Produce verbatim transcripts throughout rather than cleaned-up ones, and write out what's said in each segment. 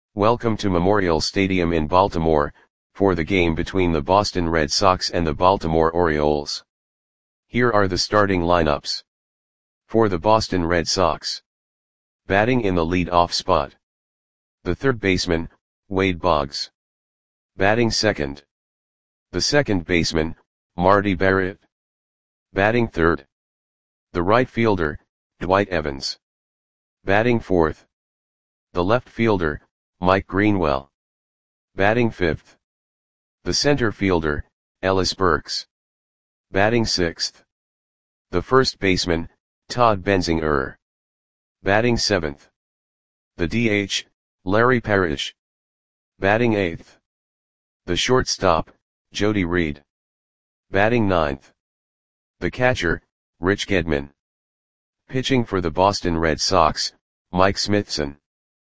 Welcome to Memorial Stadium in Baltimore, for the game between the Boston Red Sox and the Baltimore Orioles. Here are the starting lineups. For the Boston Red Sox. Batting in the lead-off spot. The third baseman, Wade Boggs. Batting second. The second baseman, Marty Barrett. Batting third. The right fielder, Dwight Evans. Batting fourth. The left fielder, Mike Greenwell. Batting fifth. The center fielder, Ellis Burks. Batting sixth. The first baseman, Todd Benzinger. Batting seventh. The D H, Larry Parrish. Batting eighth. The shortstop, Jody Reed. Batting ninth. The catcher, Rich Gedman. Pitching for the Boston Red Sox, Mike Smithson.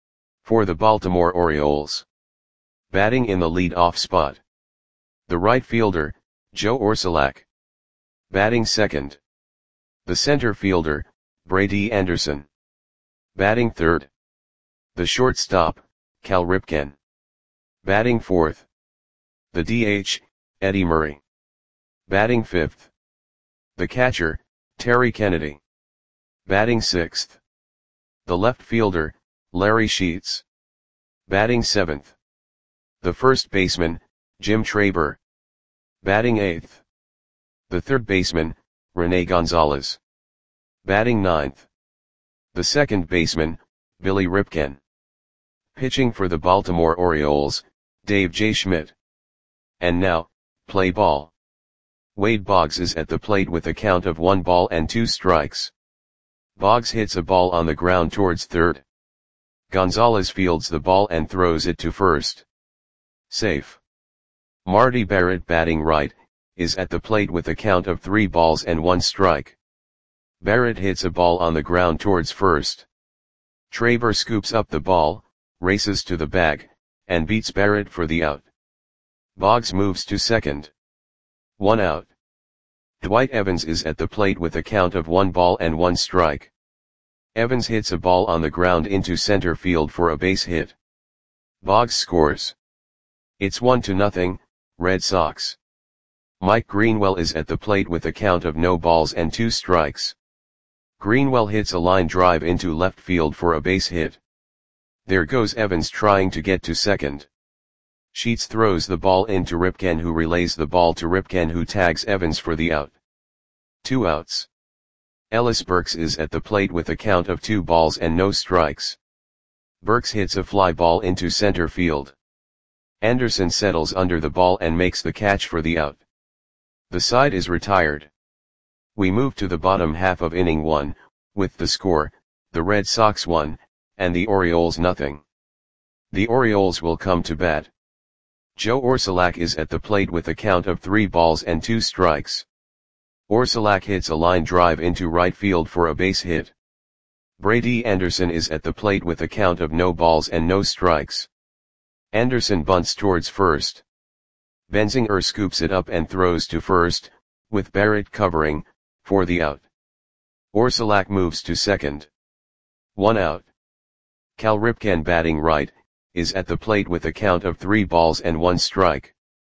For the Baltimore Orioles. Batting in the lead-off spot. The right fielder, Joe Orsulak. Batting second. The center fielder, Brady Anderson. Batting third. The shortstop, Cal Ripken. Batting fourth. The D H, Eddie Murray. Batting fifth. The catcher, Terry Kennedy. Batting sixth. The left fielder, Larry Sheets. Batting seventh. The first baseman, Jim Traber. Batting eighth. The third baseman, Rene Gonzalez. Batting ninth. The second baseman, Billy Ripken. Pitching for the Baltimore Orioles, Dave J. Schmidt. And now, play ball. Wade Boggs is at the plate with a count of one ball and two strikes. Boggs hits a ball on the ground towards third. Gonzalez fields the ball and throws it to first. Safe. Marty Barrett, batting right, is at the plate with a count of three balls and one strike. Barrett hits a ball on the ground towards first. Traber scoops up the ball, races to the bag, and beats Barrett for the out. Boggs moves to second. One out. Dwight Evans is at the plate with a count of one ball and one strike. Evans hits a ball on the ground into center field for a base hit. Boggs scores. It's one to nothing, Red Sox. Mike Greenwell is at the plate with a count of no balls and two strikes. Greenwell hits a line drive into left field for a base hit. There goes Evans trying to get to second. Sheets throws the ball into Ripken, who relays the ball to Ripken, who tags Evans for the out. Two outs. Ellis Burks is at the plate with a count of two balls and no strikes. Burks hits a fly ball into center field. Anderson settles under the ball and makes the catch for the out. The side is retired. We move to the bottom half of inning one, with the score, the Red Sox one, and the Orioles nothing. The Orioles will come to bat. Joe Orsulak is at the plate with a count of three balls and two strikes. Orsulak hits a line drive into right field for a base hit. Brady Anderson is at the plate with a count of no balls and no strikes. Anderson bunts towards first. Benzinger scoops it up and throws to first, with Barrett covering, for the out. Orsulak moves to second. One out. Cal Ripken, batting right, is at the plate with a count of three balls and one strike.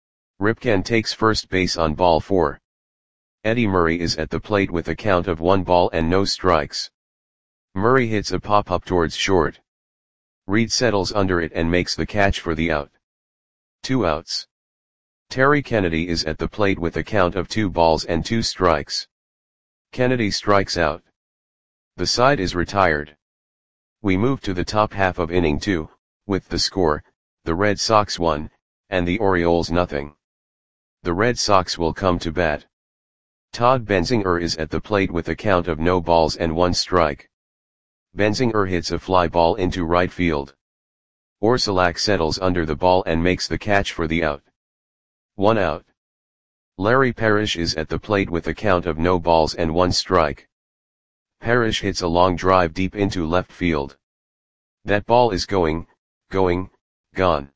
Ripken takes first base on ball four. Eddie Murray is at the plate with a count of one ball and no strikes. Murray hits a pop-up towards short. Reed settles under it and makes the catch for the out. Two outs. Terry Kennedy is at the plate with a count of two balls and two strikes. Kennedy strikes out. The side is retired. We move to the top half of inning two, with the score, the Red Sox one, and the Orioles nothing. The Red Sox will come to bat. Todd Benzinger is at the plate with a count of no balls and one strike. Benzinger hits a fly ball into right field. Orsulak settles under the ball and makes the catch for the out. One out. Larry Parrish is at the plate with a count of no balls and one strike. Parrish hits a long drive deep into left field. That ball is going, going, gone.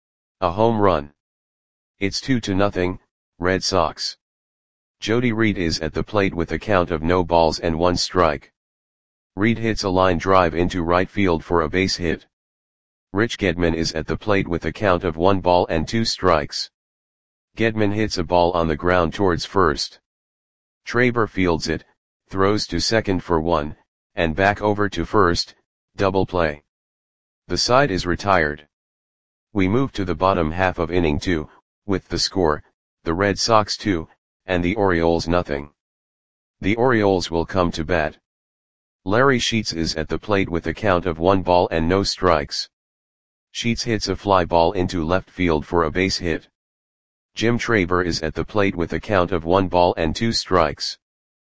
A home run. It's two to nothing, Red Sox. Jody Reed is at the plate with a count of no balls and one strike. Reed hits a line drive into right field for a base hit. Rich Gedman is at the plate with a count of one ball and two strikes. Gedman hits a ball on the ground towards first. Traber fields it, throws to second for one, and back over to first, double play. The side is retired. We move to the bottom half of inning two, with the score, the Red Sox two, and the Orioles nothing. The Orioles will come to bat. Larry Sheets is at the plate with a count of one ball and no strikes. Sheets hits a fly ball into left field for a base hit. Jim Traber is at the plate with a count of one ball and two strikes.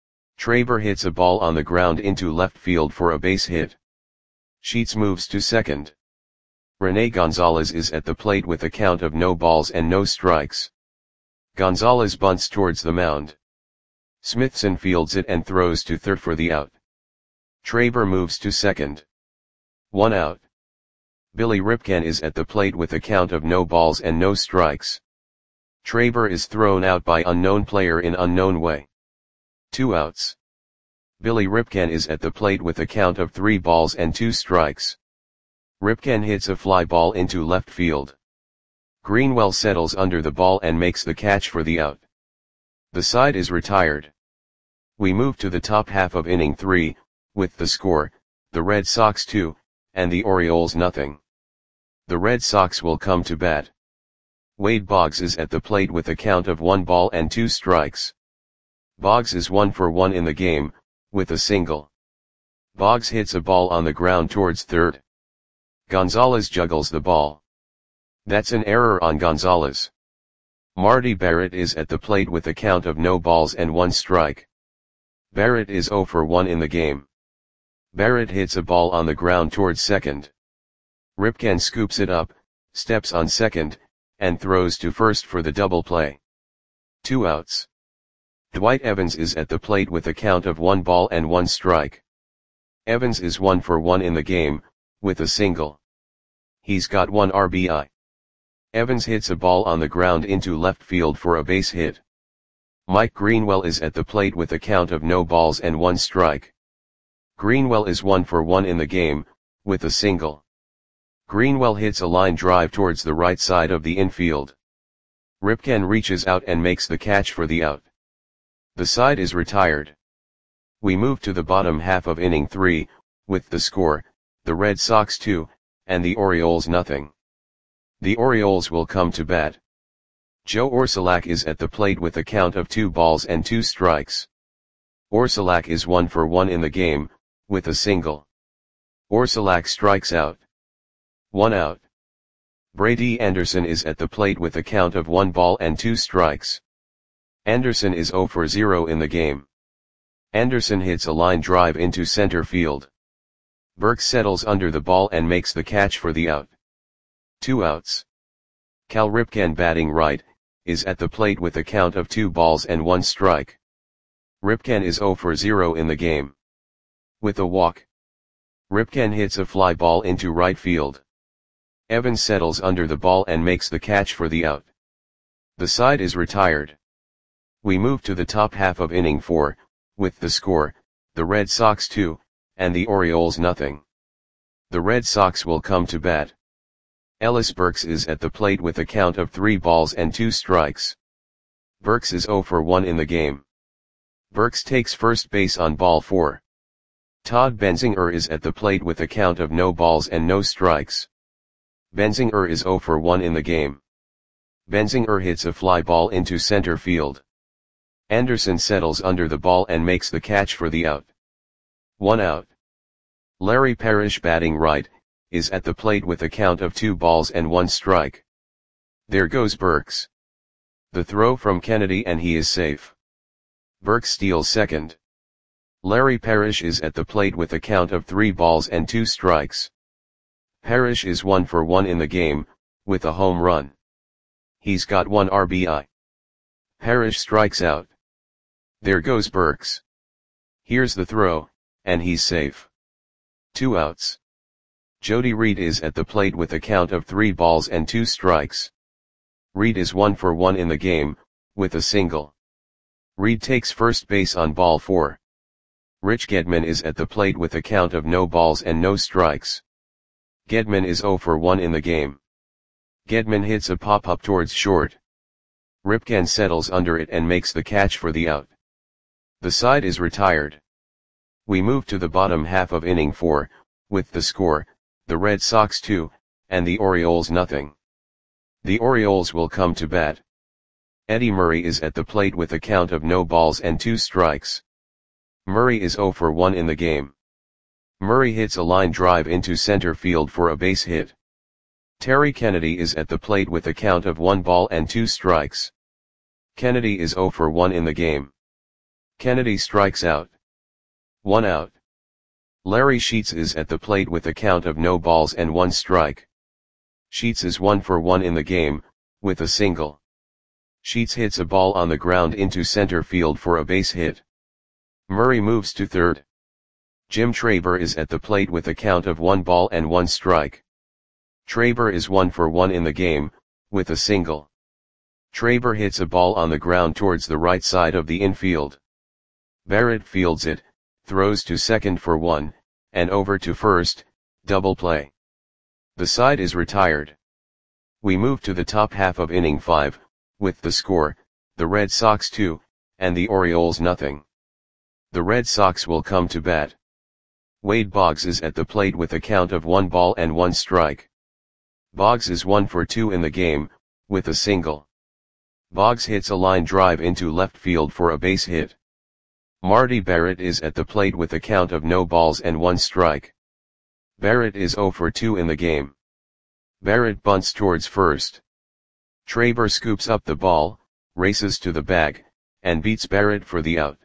Traber hits a ball on the ground into left field for a base hit. Sheets moves to second. Rene Gonzalez is at the plate with a count of no balls and no strikes. Gonzalez bunts towards the mound. Smithson fields it and throws to third for the out. Traber moves to second. One out. Billy Ripken is at the plate with a count of no balls and no strikes. Traber is thrown out by unknown player in unknown way. Two outs. Billy Ripken is at the plate with a count of three balls and two strikes. Ripken hits a fly ball into left field. Greenwell settles under the ball and makes the catch for the out. The side is retired. We move to the top half of inning three, with the score, the Red Sox two, and the Orioles nothing. The Red Sox will come to bat. Wade Boggs is at the plate with a count of one ball and two strikes. Boggs is one for one in the game, with a single. Boggs hits a ball on the ground towards third. Gonzalez juggles the ball. That's an error on Gonzalez. Marty Barrett is at the plate with a count of no balls and one strike. Barrett is zero for one in the game. Barrett hits a ball on the ground towards second. Ripken scoops it up, steps on second, and throws to first for the double play. Two outs. Dwight Evans is at the plate with a count of one ball and one strike. Evans is one for one in the game, with a single. He's got one R B I. Evans hits a ball on the ground into left field for a base hit. Mike Greenwell is at the plate with a count of no balls and one strike. Greenwell is one for one in the game, with a single. Greenwell hits a line drive towards the right side of the infield. Ripken reaches out and makes the catch for the out. The side is retired. We move to the bottom half of inning three, with the score, the Red Sox two, and the Orioles nothing. The Orioles will come to bat. Joe Orsulak is at the plate with a count of two balls and two strikes. Orsulak is one for one in the game, with a single. Orsulak strikes out. One out. Brady Anderson is at the plate with a count of one ball and two strikes. Anderson is zero for zero in the game. Anderson hits a line drive into center field. Burke settles under the ball and makes the catch for the out. Two outs. Cal Ripken, batting right, is at the plate with a count of two balls and one strike. Ripken is zero for zero in the game. With a walk. Ripken hits a fly ball into right field. Evans settles under the ball and makes the catch for the out. The side is retired. We move to the top half of inning four, with the score, the Red Sox two, and the Orioles nothing. The Red Sox will come to bat. Ellis Burks is at the plate with a count of three balls and two strikes. Burks is zero for one in the game. Burks takes first base on ball four. Todd Benzinger is at the plate with a count of no balls and no strikes. Benzinger is zero for one in the game. Benzinger hits a fly ball into center field. Anderson settles under the ball and makes the catch for the out. One out. Larry Parrish, batting right, is at the plate with a count of two balls and one strike. There goes Burks. The throw from Kennedy and he is safe. Burks steals second. Larry Parrish is at the plate with a count of three balls and two strikes. Parrish is one for one in the game, with a home run. He's got one R B I. Parrish strikes out. There goes Burks. Here's the throw, and he's safe. Two outs. Jody Reed is at the plate with a count of three balls and two strikes. Reed is one for one in the game, with a single. Reed takes first base on ball four. Rich Gedman is at the plate with a count of no balls and no strikes. Gedman is zero for one in the game. Gedman hits a pop-up towards short. Ripken settles under it and makes the catch for the out. The side is retired. We move to the bottom half of inning four, with the score, the Red Sox two, and the Orioles nothing. The Orioles will come to bat. Eddie Murray is at the plate with a count of no balls and two strikes. Murray is zero for one in the game. Murray hits a line drive into center field for a base hit. Terry Kennedy is at the plate with a count of one ball and two strikes. Kennedy is zero for one in the game. Kennedy strikes out. One out. Larry Sheets is at the plate with a count of no balls and one strike. Sheets is one for one in the game, with a single. Sheets hits a ball on the ground into center field for a base hit. Murray moves to third. Jim Traber is at the plate with a count of one ball and one strike. Traber is one for one in the game, with a single. Traber hits a ball on the ground towards the right side of the infield. Barrett fields it, throws to second for one, and over to first, double play. The side is retired. We move to the top half of inning five, with the score, the Red Sox two, and the Orioles nothing. The Red Sox will come to bat. Wade Boggs is at the plate with a count of one ball and one strike. Boggs is one for two in the game, with a single. Boggs hits a line drive into left field for a base hit. Marty Barrett is at the plate with a count of no balls and one strike. Barrett is zero for two in the game. Barrett bunts towards first. Traber scoops up the ball, races to the bag, and beats Barrett for the out.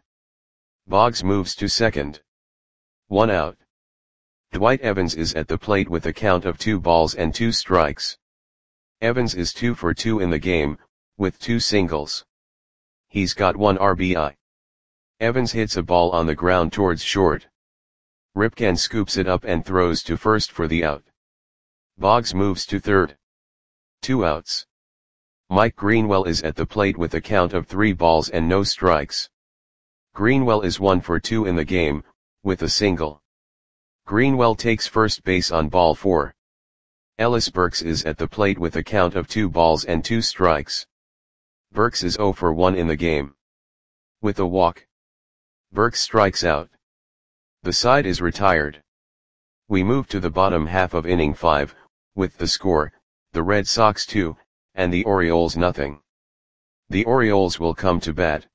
Boggs moves to second. One out. Dwight Evans is at the plate with a count of two balls and two strikes. Evans is two for two in the game, with two singles. He's got one R B I. Evans hits a ball on the ground towards short. Ripken scoops it up and throws to first for the out. Boggs moves to third. Two outs. Mike Greenwell is at the plate with a count of three balls and no strikes. Greenwell is one for two in the game, with a single. Greenwell takes first base on ball four. Ellis Burks is at the plate with a count of two balls and two strikes. Burks is zero for one in the game. With a walk, Burks strikes out. The side is retired. We move to the bottom half of inning five, with the score, the Red Sox two, and the Orioles nothing. The Orioles will come to bat.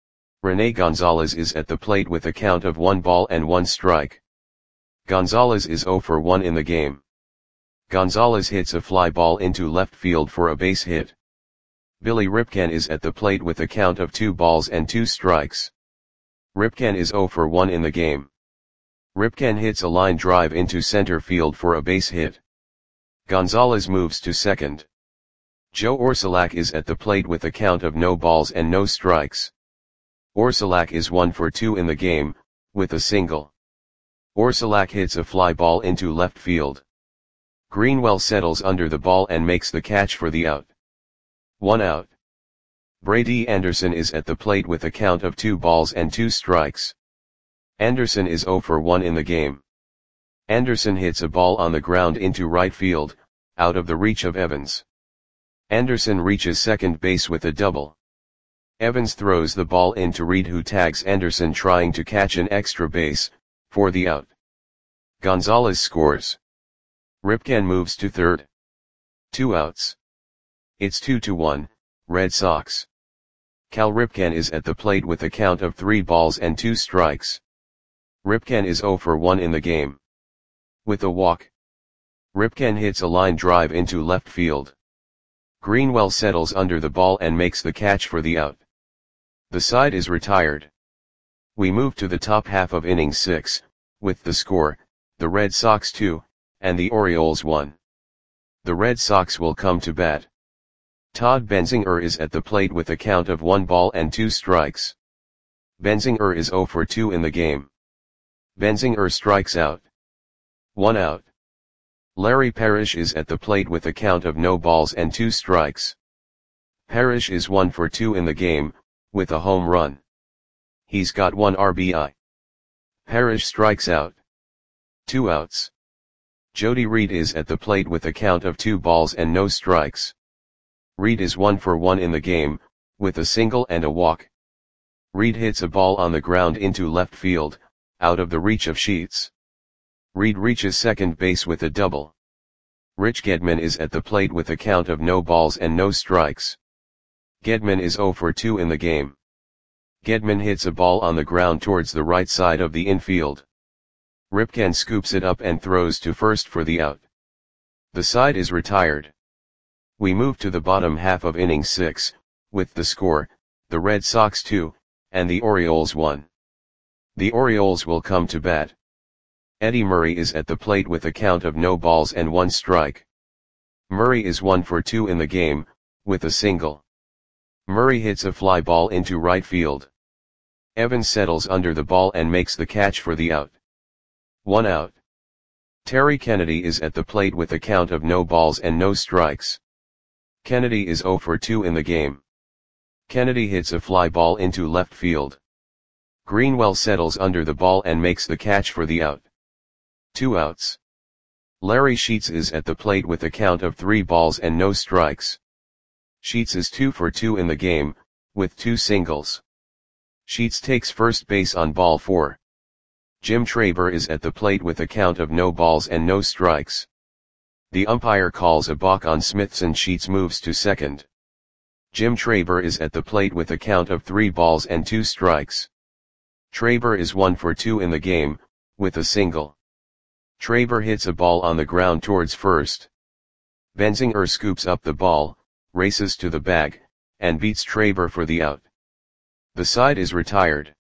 Rene Gonzalez is at the plate with a count of one ball and one strike. Gonzalez is zero for one in the game. Gonzalez hits a fly ball into left field for a base hit. Billy Ripken is at the plate with a count of two balls and two strikes. Ripken is zero for one in the game. Ripken hits a line drive into center field for a base hit. Gonzalez moves to second. Joe Orsulak is at the plate with a count of no balls and no strikes. Orsulak is one for two in the game, with a single. Orsulak hits a fly ball into left field. Greenwell settles under the ball and makes the catch for the out. One out. Brady Anderson is at the plate with a count of two balls and two strikes. Anderson is zero for one in the game. Anderson hits a ball on the ground into right field, out of the reach of Evans. Anderson reaches second base with a double. Evans throws the ball in to Reed, who tags Anderson trying to catch an extra base, for the out. Gonzalez scores. Ripken moves to third. Two outs. It's two to one, Red Sox. Cal Ripken is at the plate with a count of three balls and two strikes. Ripken is zero for one in the game. With a walk, Ripken hits a line drive into left field. Greenwell settles under the ball and makes the catch for the out. The side is retired. We move to the top half of inning six, with the score, the Red Sox two, and the Orioles one. The Red Sox will come to bat. Todd Benzinger is at the plate with a count of one ball and two strikes. Benzinger is zero for two in the game. Benzinger strikes out. One out. Larry Parrish is at the plate with a count of no balls and two strikes. Parrish is one for two in the game, with a home run. He's got one R B I. Parrish strikes out. Two outs. Jody Reed is at the plate with a count of two balls and no strikes. Reed is one for one in the game, with a single and a walk. Reed hits a ball on the ground into left field, out of the reach of Sheets. Reed reaches second base with a double. Rich Gedman is at the plate with a count of no balls and no strikes. Gedman is zero for two in the game. Gedman hits a ball on the ground towards the right side of the infield. Ripken scoops it up and throws to first for the out. The side is retired. We move to the bottom half of inning six, with the score, the Red Sox two, and the Orioles one. The Orioles will come to bat. Eddie Murray is at the plate with a count of no balls and one strike. Murray is one for two in the game, with a single. Murray hits a fly ball into right field. Evans settles under the ball and makes the catch for the out. One out. Terry Kennedy is at the plate with a count of no balls and no strikes. Kennedy is zero for two in the game. Kennedy hits a fly ball into left field. Greenwell settles under the ball and makes the catch for the out. Two outs. Larry Sheets is at the plate with a count of three balls and no strikes. Sheets is two for two in the game, with two singles. Sheets takes first base on ball four. Jim Traber is at the plate with a count of no balls and no strikes. The umpire calls a balk on Smiths and Sheets moves to second. Jim Traber is at the plate with a count of three balls and two strikes. Traber is one for two in the game, with a single. Traber hits a ball on the ground towards first. Benzinger scoops up the ball, races to the bag, and beats Traber for the out. The side is retired.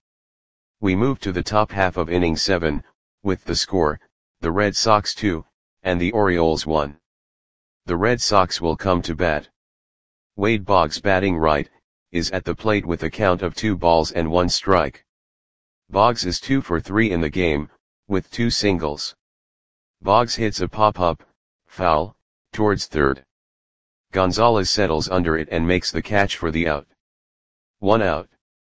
We move to the top half of inning seven, with the score, the Red Sox two, and the Orioles one. The Red Sox will come to bat. Wade Boggs, batting right, is at the plate with a count of two balls and one strike. Boggs is two for three in the game, with two singles. Boggs hits a pop-up, foul, towards third. Gonzalez settles under it and makes the catch for the out. One out.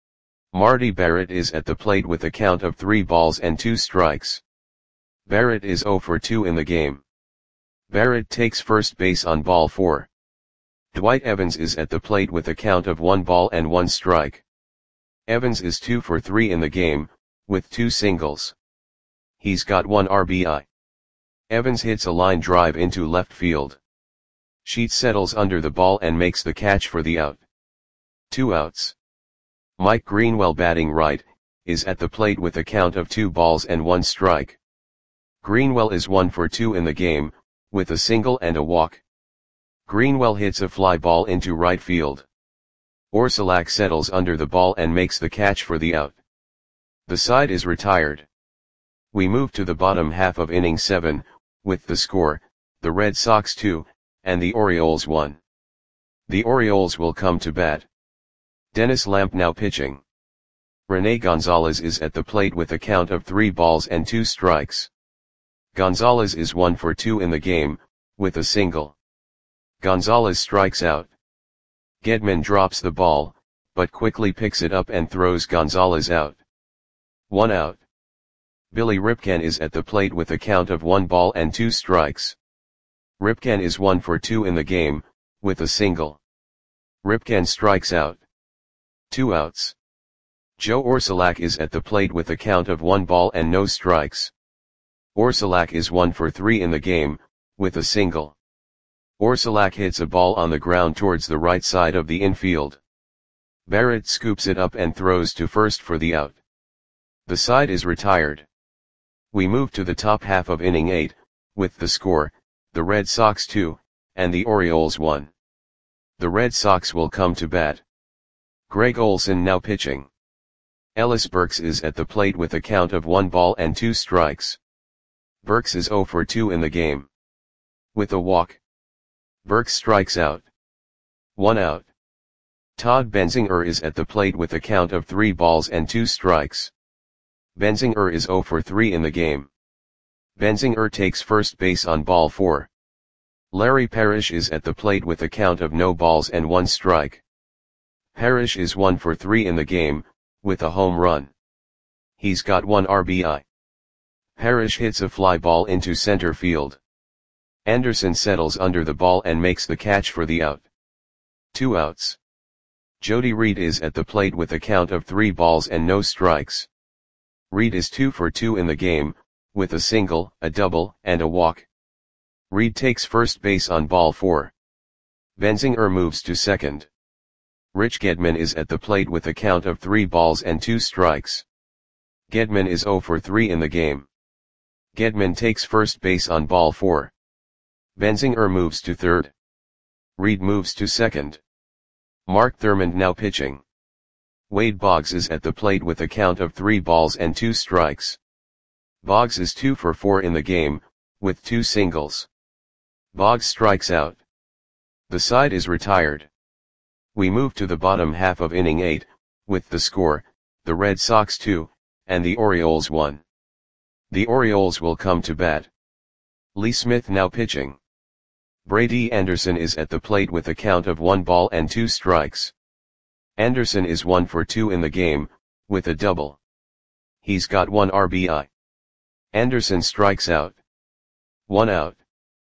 Marty Barrett is at the plate with a count of three balls and two strikes. Barrett is zero for two in the game. Barrett takes first base on ball four. Dwight Evans is at the plate with a count of one ball and one strike. Evans is two for three in the game, with two singles. He's got one R B I. Evans hits a line drive into left field. Sheets settles under the ball and makes the catch for the out. Two outs. Mike Greenwell, batting right, is at the plate with a count of two balls and one strike. Greenwell is one for two in the game, with a single and a walk. Greenwell hits a fly ball into right field. Orsulak settles under the ball and makes the catch for the out. The side is retired. We move to the bottom half of inning seven, with the score, the Red Sox two, and the Orioles one. The Orioles will come to bat. Dennis Lamp now pitching. Rene Gonzalez is at the plate with a count of three balls and two strikes. Gonzalez is one for two in the game, with a single. Gonzalez strikes out. Gedman drops the ball, but quickly picks it up and throws Gonzalez out. One out. Billy Ripken is at the plate with a count of one ball and two strikes. Ripken is one for two in the game, with a single. Ripken strikes out. Two outs. Joe Orsulak is at the plate with a count of one ball and no strikes. Orsulak is one for three in the game, with a single. Orsulak hits a ball on the ground towards the right side of the infield. Barrett scoops it up and throws to first for the out. The side is retired. We move to the top half of inning eight, with the score, the Red Sox two, and the Orioles one. The Red Sox will come to bat. Greg Olson now pitching. Ellis Burks is at the plate with a count of one ball and two strikes. Burks is zero for two in the game. With a walk. Burks strikes out. One out. Todd Benzinger is at the plate with a count of three balls and two strikes. Benzinger is zero for three in the game. Benzinger takes first base on ball four. Larry Parrish is at the plate with a count of no balls and one strike. Parrish is one for three in the game, with a home run. He's got one R B I. Parrish hits a fly ball into center field. Anderson settles under the ball and makes the catch for the out. Two outs. Jody Reed is at the plate with a count of three balls and no strikes. Reed is two for two in the game, with a single, a double, and a walk. Reed takes first base on ball four. Benzinger moves to second. Rich Gedman is at the plate with a count of three balls and two strikes. Gedman is zero for three in the game. Gedman takes first base on ball four. Benzinger moves to third. Reed moves to second. Mark Thurmond now pitching. Wade Boggs is at the plate with a count of three balls and two strikes. Boggs is two for four in the game, with two singles. Boggs strikes out. The side is retired. We move to the bottom half of inning eight, with the score, the Red Sox two, and the Orioles one. The Orioles will come to bat. Lee Smith now pitching. Brady Anderson is at the plate with a count of one ball and two strikes. Anderson is one for two in the game, with a double. He's got one R B I. Anderson strikes out. One out.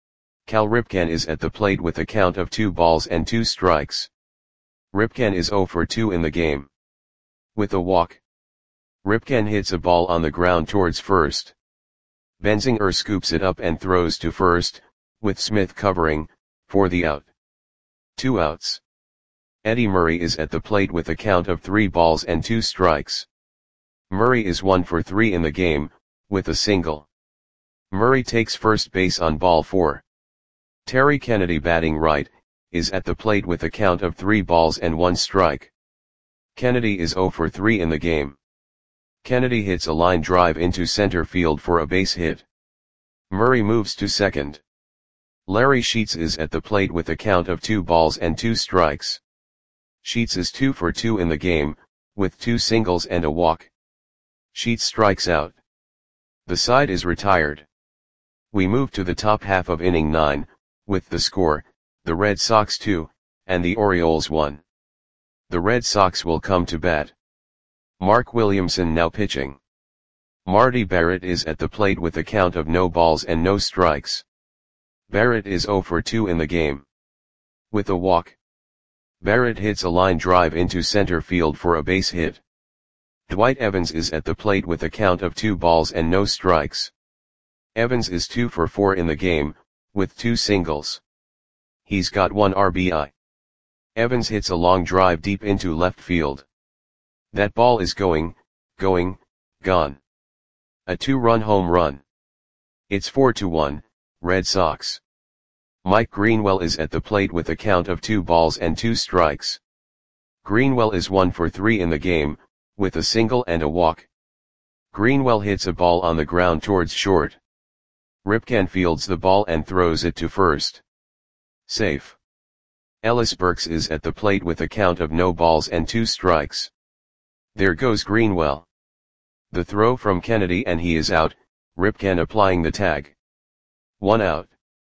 Cal Ripken is at the plate with a count of two balls and two strikes. Ripken is zero for two in the game. With a walk. Ripken hits a ball on the ground towards first. Benzinger scoops it up and throws to first, with Smith covering, for the out. Two outs. Eddie Murray is at the plate with a count of three balls and two strikes. Murray is one for three in the game, with a single. Murray takes first base on ball four. Terry Kennedy batting right, is at the plate with a count of three balls and one strike. Kennedy is zero for three in the game. Kennedy hits a line drive into center field for a base hit. Murray moves to second. Larry Sheets is at the plate with a count of two balls and two strikes. Sheets is two for two in the game, with two singles and a walk. Sheets strikes out. The side is retired. We move to the top half of inning nine, with the score, the Red Sox two, and the Orioles one. The Red Sox will come to bat. Mark Williamson now pitching. Marty Barrett is at the plate with a count of no balls and no strikes. Barrett is zero for two in the game. With a walk. Barrett hits a line drive into center field for a base hit. Dwight Evans is at the plate with a count of two balls and no strikes. Evans is two for four in the game, with two singles. He's got one R B I. Evans hits a long drive deep into left field. That ball is going, going, gone. A two-run home run. It's four to one, Red Sox. Mike Greenwell is at the plate with a count of two balls and two strikes. Greenwell is one for three in the game, with a single and a walk. Greenwell hits a ball on the ground towards short. Ripken fields the ball and throws it to first. Safe. Ellis Burks is at the plate with a count of no balls and two strikes. There goes Greenwell. The throw from Kennedy and he is out, Ripken applying the tag. One out.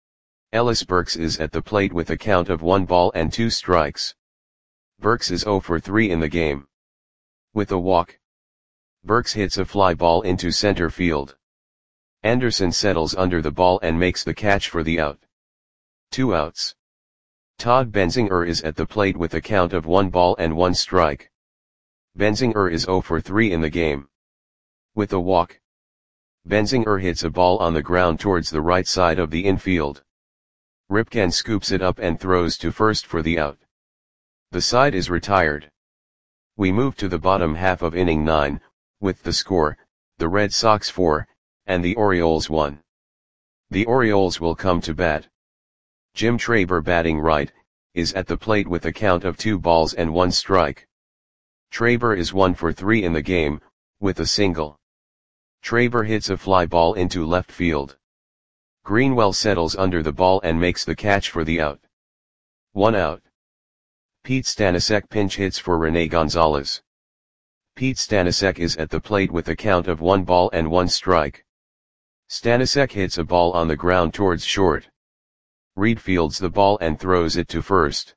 Ellis Burks is at the plate with a count of one ball and two strikes. Burks is zero for three in the game. With a walk. Burks hits a fly ball into center field. Anderson settles under the ball and makes the catch for the out. Two outs. Todd Benzinger is at the plate with a count of one ball and one strike. Benzinger is zero for three in the game. With a walk. Benzinger hits a ball on the ground towards the right side of the infield. Ripken scoops it up and throws to first for the out. The side is retired. We move to the bottom half of inning nine, with the score, the Red Sox four, and the Orioles one. The Orioles will come to bat. Jim Traber batting right, is at the plate with a count of two balls and one strike. Traber is one for three in the game, with a single. Traber hits a fly ball into left field. Greenwell settles under the ball and makes the catch for the out. One out. Pete Stanisiak pinch hits for Rene Gonzalez. Pete Stanisiak is at the plate with a count of one ball and one strike. Stanisiak hits a ball on the ground towards short. Reed fields the ball and throws it to first.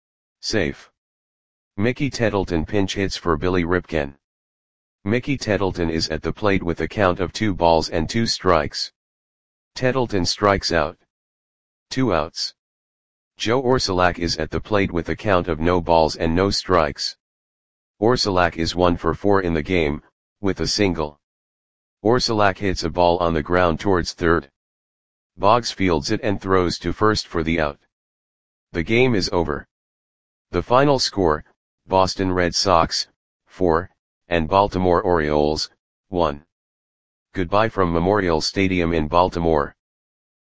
Safe. Mickey Tettleton pinch hits for Billy Ripken. Mickey Tettleton is at the plate with a count of two balls and two strikes. Tettleton strikes out. Two outs. Joe Orsulak is at the plate with a count of no balls and no strikes. Orsulak is one for four in the game, with a single. Orsulak hits a ball on the ground towards third. Boggs fields it and throws to first for the out. The game is over. The final score, Boston Red Sox, four, and Baltimore Orioles, one. Goodbye from Memorial Stadium in Baltimore.